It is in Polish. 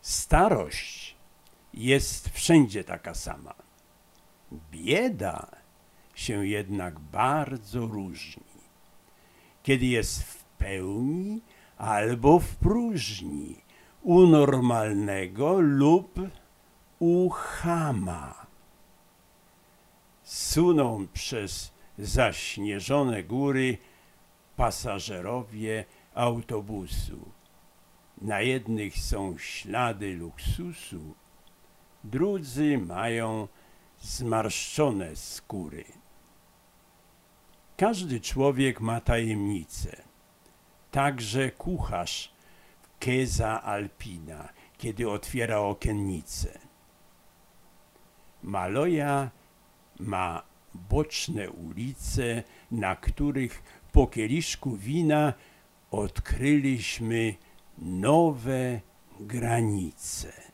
Starość jest wszędzie taka sama. Bieda się jednak bardzo różni. Kiedy jest w pełni albo w próżni, u normalnego lub u chama. Suną przez zaśnieżone góry pasażerowie autobusu. Na jednych są ślady luksusu, drudzy mają zmarszczone skóry. Każdy człowiek ma tajemnicę. Także kucharz w Chiesa Alpina, kiedy otwiera okiennicę. Maloja ma boczne ulice, na których po kieliszku wina odkryliśmy nowe granice.